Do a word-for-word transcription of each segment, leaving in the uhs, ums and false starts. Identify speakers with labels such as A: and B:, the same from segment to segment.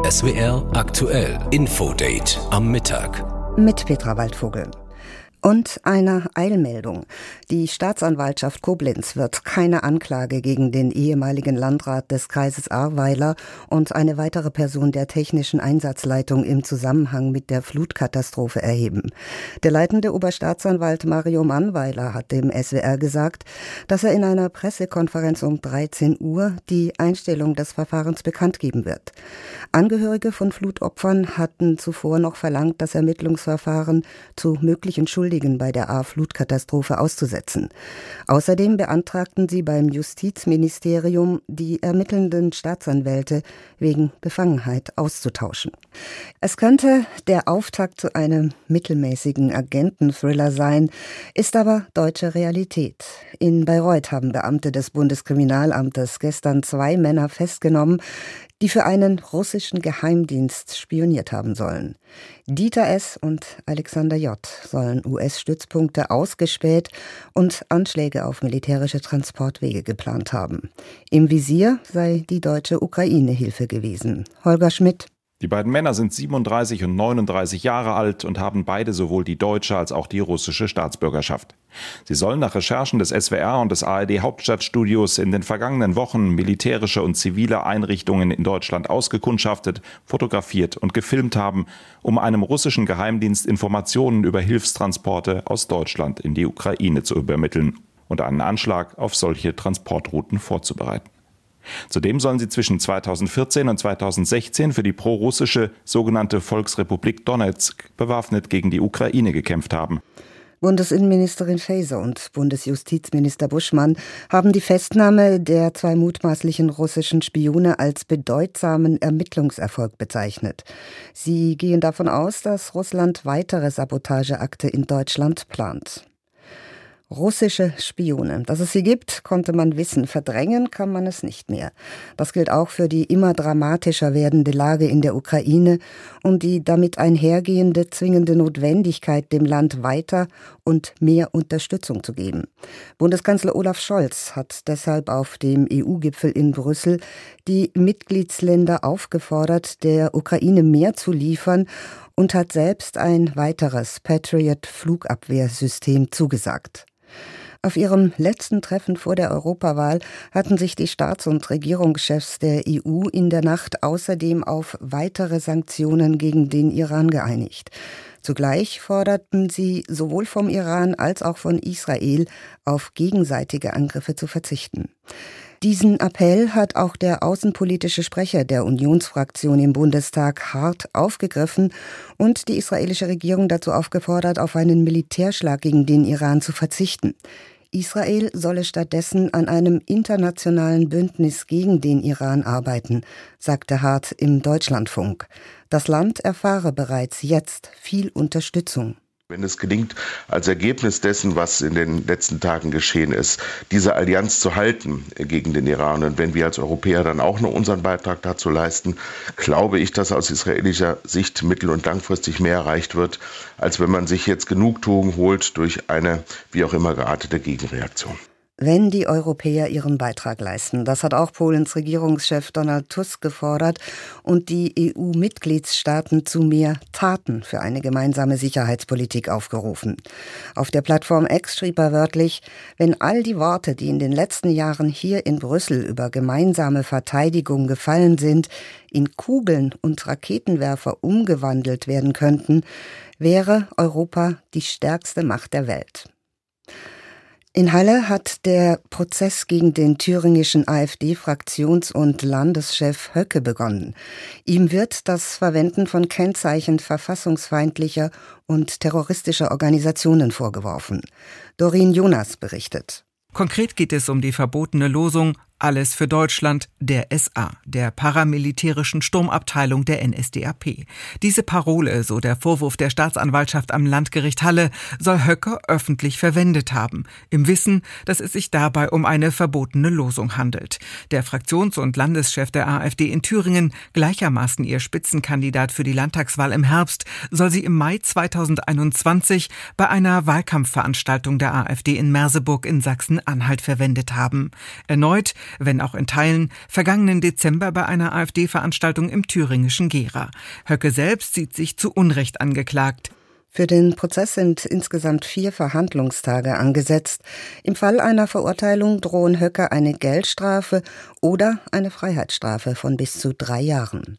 A: S W R aktuell Infodate am Mittag.
B: Mit Petra Waldvogel. Und eine Eilmeldung. Die Staatsanwaltschaft Koblenz wird keine Anklage gegen den ehemaligen Landrat des Kreises Ahrweiler und eine weitere Person der technischen Einsatzleitung im Zusammenhang mit der Flutkatastrophe erheben. Der leitende Oberstaatsanwalt Mario Mannweiler hat dem S W R gesagt, dass er in einer Pressekonferenz um dreizehn Uhr die Einstellung des Verfahrens bekannt geben wird. Angehörige von Flutopfern hatten zuvor noch verlangt, das Ermittlungsverfahren zu möglichen Schuldigen bei der Ahr-Flutkatastrophe auszusetzen. Außerdem beantragten sie beim Justizministerium, die ermittelnden Staatsanwälte wegen Befangenheit auszutauschen. Es könnte der Auftakt zu einem mittelmäßigen Agenten-Thriller sein, ist aber deutsche Realität. In Bayreuth haben Beamte des Bundeskriminalamtes gestern zwei Männer festgenommen, die für einen russischen Geheimdienst spioniert haben sollen. Dieter S. und Alexander J. sollen U S-Stützpunkte ausgespäht und Anschläge auf militärische Transportwege geplant haben. Im Visier sei die deutsche Ukraine-Hilfe gewesen. Holger Schmidt.
C: Die beiden Männer sind siebenunddreißig und neununddreißig Jahre alt und haben beide sowohl die deutsche als auch die russische Staatsbürgerschaft. Sie sollen nach Recherchen des S W R und des A R D Hauptstadtstudios in den vergangenen Wochen militärische und zivile Einrichtungen in Deutschland ausgekundschaftet, fotografiert und gefilmt haben, um einem russischen Geheimdienst Informationen über Hilfstransporte aus Deutschland in die Ukraine zu übermitteln und einen Anschlag auf solche Transportrouten vorzubereiten. Zudem sollen sie zwischen zweitausendvierzehn und zweitausendsechzehn für die prorussische sogenannte Volksrepublik Donezk bewaffnet gegen die Ukraine gekämpft haben.
B: Bundesinnenministerin Faeser und Bundesjustizminister Buschmann haben die Festnahme der zwei mutmaßlichen russischen Spione als bedeutsamen Ermittlungserfolg bezeichnet. Sie gehen davon aus, dass Russland weitere Sabotageakte in Deutschland plant. Russische Spione. Dass es sie gibt, konnte man wissen. Verdrängen kann man es nicht mehr. Das gilt auch für die immer dramatischer werdende Lage in der Ukraine und die damit einhergehende zwingende Notwendigkeit, dem Land weiter und mehr Unterstützung zu geben. Bundeskanzler Olaf Scholz hat deshalb auf dem E U-Gipfel in Brüssel die Mitgliedsländer aufgefordert, der Ukraine mehr zu liefern und hat selbst ein weiteres Patriot-Flugabwehrsystem zugesagt. Auf ihrem letzten Treffen vor der Europawahl hatten sich die Staats- und Regierungschefs der E U in der Nacht außerdem auf weitere Sanktionen gegen den Iran geeinigt. Zugleich forderten sie sowohl vom Iran als auch von Israel auf gegenseitige Angriffe zu verzichten. Diesen Appell hat auch der außenpolitische Sprecher der Unionsfraktion im Bundestag hart aufgegriffen und die israelische Regierung dazu aufgefordert, auf einen Militärschlag gegen den Iran zu verzichten. Israel solle stattdessen an einem internationalen Bündnis gegen den Iran arbeiten, sagte Hart im Deutschlandfunk. Das Land erfahre bereits jetzt viel Unterstützung.
D: Wenn es gelingt, als Ergebnis dessen, was in den letzten Tagen geschehen ist, diese Allianz zu halten gegen den Iran, und wenn wir als Europäer dann auch noch unseren Beitrag dazu leisten, glaube ich, dass aus israelischer Sicht mittel- und langfristig mehr erreicht wird, als wenn man sich jetzt Genugtuung holt durch eine wie auch immer geartete Gegenreaktion.
B: Wenn die Europäer ihren Beitrag leisten. Das hat auch Polens Regierungschef Donald Tusk gefordert und die E U-Mitgliedstaaten zu mehr Taten für eine gemeinsame Sicherheitspolitik aufgerufen. Auf der Plattform X schrieb er wörtlich: Wenn all die Worte, die in den letzten Jahren hier in Brüssel über gemeinsame Verteidigung gefallen sind, in Kugeln und Raketenwerfer umgewandelt werden könnten, wäre Europa die stärkste Macht der Welt. In Halle hat der Prozess gegen den thüringischen AfD-Fraktions- und Landeschef Höcke begonnen. Ihm wird das Verwenden von Kennzeichen verfassungsfeindlicher und terroristischer Organisationen vorgeworfen. Doreen Jonas berichtet.
E: Konkret geht es um die verbotene Losung Alles für Deutschland, der S A, der paramilitärischen Sturmabteilung der N S D A P. Diese Parole, so der Vorwurf der Staatsanwaltschaft am Landgericht Halle, soll Höcke öffentlich verwendet haben, im Wissen, dass es sich dabei um eine verbotene Losung handelt. Der Fraktions- und Landeschef der AfD in Thüringen, gleichermaßen ihr Spitzenkandidat für die Landtagswahl im Herbst, soll sie im Mai zweitausendeinundzwanzig bei einer Wahlkampfveranstaltung der AfD in Merseburg in Sachsen-Anhalt verwendet haben. Erneut wenn auch in Teilen, vergangenen Dezember bei einer AfD-Veranstaltung im thüringischen Gera. Höcke selbst sieht sich zu Unrecht angeklagt.
B: Für den Prozess sind insgesamt vier Verhandlungstage angesetzt. Im Fall einer Verurteilung drohen Höcke eine Geldstrafe oder eine Freiheitsstrafe von bis zu drei Jahren.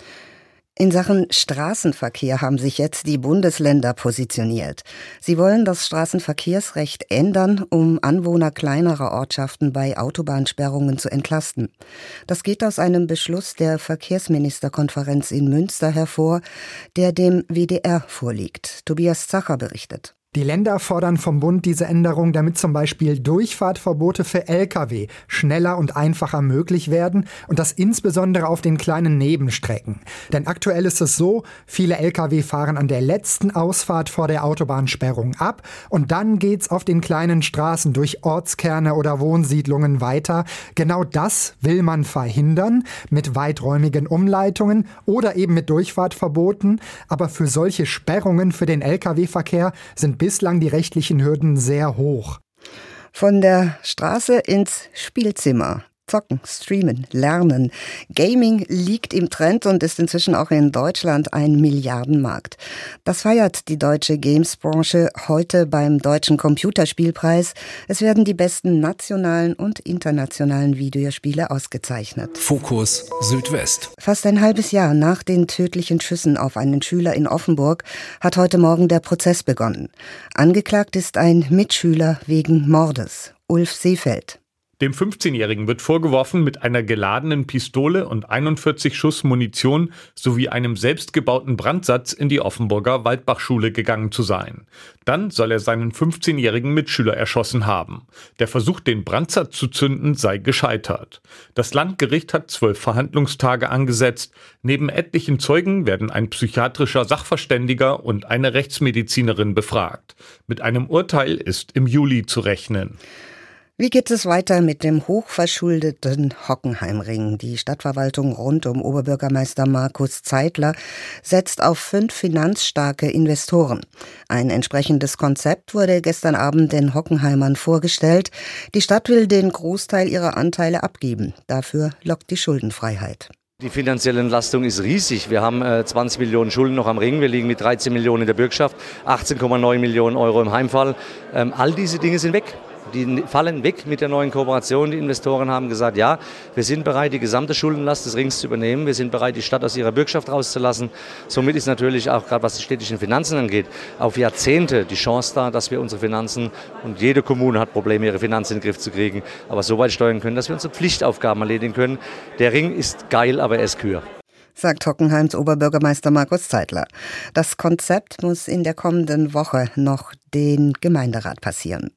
B: In Sachen Straßenverkehr haben sich jetzt die Bundesländer positioniert. Sie wollen das Straßenverkehrsrecht ändern, um Anwohner kleinerer Ortschaften bei Autobahnsperrungen zu entlasten. Das geht aus einem Beschluss der Verkehrsministerkonferenz in Münster hervor, der dem W D R vorliegt. Tobias Zacher berichtet.
F: Die Länder fordern vom Bund diese Änderung, damit zum Beispiel Durchfahrtverbote für L K W schneller und einfacher möglich werden und das insbesondere auf den kleinen Nebenstrecken. Denn aktuell ist es so, viele L K W fahren an der letzten Ausfahrt vor der Autobahnsperrung ab und dann geht's auf den kleinen Straßen durch Ortskerne oder Wohnsiedlungen weiter. Genau das will man verhindern mit weiträumigen Umleitungen oder eben mit Durchfahrtverboten. Aber für solche Sperrungen für den L K W-Verkehr sind bislang die rechtlichen Hürden sehr hoch.
B: Von der Straße ins Spielzimmer. Zocken, streamen, lernen. Gaming liegt im Trend und ist inzwischen auch in Deutschland ein Milliardenmarkt. Das feiert die deutsche Games-Branche heute beim Deutschen Computerspielpreis. Es werden die besten nationalen und internationalen Videospiele ausgezeichnet.
A: Fokus Südwest.
B: Fast ein halbes Jahr nach den tödlichen Schüssen auf einen Schüler in Offenburg hat heute Morgen der Prozess begonnen. Angeklagt ist ein Mitschüler wegen Mordes, Ulf Seefeld.
G: Dem fünfzehnjährigen wird vorgeworfen, mit einer geladenen Pistole und einundvierzig Schuss Munition sowie einem selbstgebauten Brandsatz in die Offenburger Waldbachschule gegangen zu sein. Dann soll er seinen fünfzehnjährigen Mitschüler erschossen haben. Der Versuch, den Brandsatz zu zünden, sei gescheitert. Das Landgericht hat zwölf Verhandlungstage angesetzt. Neben etlichen Zeugen werden ein psychiatrischer Sachverständiger und eine Rechtsmedizinerin befragt. Mit einem Urteil ist im Juli zu rechnen.
B: Wie geht es weiter mit dem hochverschuldeten Hockenheimring? Die Stadtverwaltung rund um Oberbürgermeister Markus Zeitler setzt auf fünf finanzstarke Investoren. Ein entsprechendes Konzept wurde gestern Abend den Hockenheimern vorgestellt. Die Stadt will den Großteil ihrer Anteile abgeben. Dafür lockt die Schuldenfreiheit.
H: Die finanzielle Entlastung ist riesig. Wir haben äh, zwanzig Millionen Schulden noch am Ring. Wir liegen mit dreizehn Millionen in der Bürgschaft, achtzehn Komma neun Millionen Euro im Heimfall. Ähm, all diese Dinge sind weg. Die fallen weg mit der neuen Kooperation. Die Investoren haben gesagt, ja, wir sind bereit, die gesamte Schuldenlast des Rings zu übernehmen. Wir sind bereit, die Stadt aus ihrer Bürgschaft rauszulassen. Somit ist natürlich auch, gerade was die städtischen Finanzen angeht, auf Jahrzehnte die Chance da, dass wir unsere Finanzen, und jede Kommune hat Probleme, ihre Finanzen in den Griff zu kriegen, aber so weit steuern können, dass wir unsere Pflichtaufgaben erledigen können. Der Ring ist geil, aber er ist Kür.
B: Sagt Hockenheims Oberbürgermeister Markus Zeitler. Das Konzept muss in der kommenden Woche noch den Gemeinderat passieren.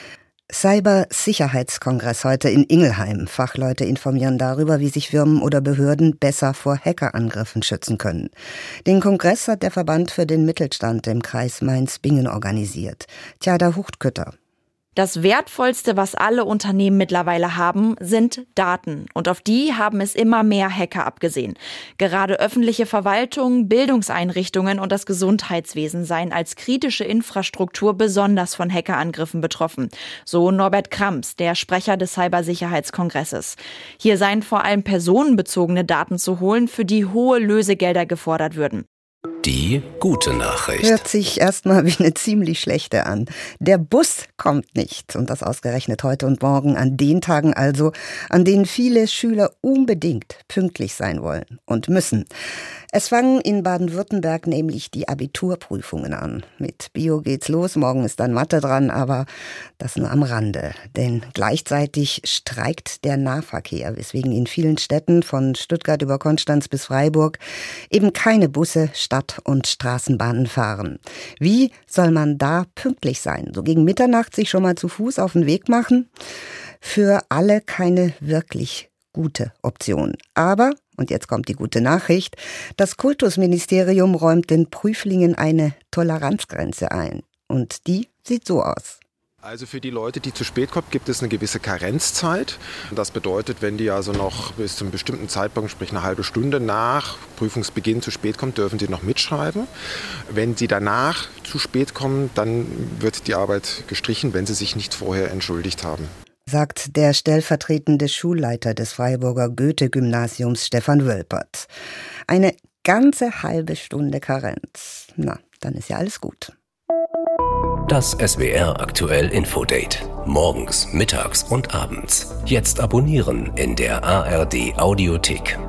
B: Cybersicherheitskongress heute in Ingelheim. Fachleute informieren darüber, wie sich Firmen oder Behörden besser vor Hackerangriffen schützen können. Den Kongress hat der Verband für den Mittelstand im Kreis Mainz-Bingen organisiert. Tjada Huchtkütter.
I: Das Wertvollste, was alle Unternehmen mittlerweile haben, sind Daten. Und auf die haben es immer mehr Hacker abgesehen. Gerade öffentliche Verwaltungen, Bildungseinrichtungen und das Gesundheitswesen seien als kritische Infrastruktur besonders von Hackerangriffen betroffen. So Norbert Krams, der Sprecher des Cybersicherheitskongresses. Hier seien vor allem personenbezogene Daten zu holen, für die hohe Lösegelder gefordert würden.
A: Die gute Nachricht.
B: Hört sich erstmal wie eine ziemlich schlechte an. Der Bus kommt nicht. Und das ausgerechnet heute und morgen, an den Tagen also, an denen viele Schüler unbedingt pünktlich sein wollen und müssen. Es fangen in Baden-Württemberg nämlich die Abiturprüfungen an. Mit Bio geht's los, morgen ist dann Mathe dran, aber das nur am Rande. Denn gleichzeitig streikt der Nahverkehr, weswegen in vielen Städten von Stuttgart über Konstanz bis Freiburg eben keine Busse, Stadt- und Straßenbahnen fahren. Wie soll man da pünktlich sein? So gegen Mitternacht sich schon mal zu Fuß auf den Weg machen? Für alle keine wirklich gute Option. Aber, und jetzt kommt die gute Nachricht, das Kultusministerium räumt den Prüflingen eine Toleranzgrenze ein. Und die sieht so aus.
J: Also für die Leute, die zu spät kommen, gibt es eine gewisse Karenzzeit. Das bedeutet, wenn die also noch bis zu einem bestimmten Zeitpunkt, sprich eine halbe Stunde nach Prüfungsbeginn zu spät kommen, dürfen sie noch mitschreiben. Wenn sie danach zu spät kommen, dann wird die Arbeit gestrichen, wenn sie sich nicht vorher entschuldigt haben.
B: sagt der stellvertretende Schulleiter des Freiburger Goethe-Gymnasiums Stefan Wölpert. Eine ganze halbe Stunde Karenz. Na, dann ist ja alles gut.
A: Das S W R aktuell Infodate. Morgens, mittags und abends. Jetzt abonnieren in der A R D Audiothek.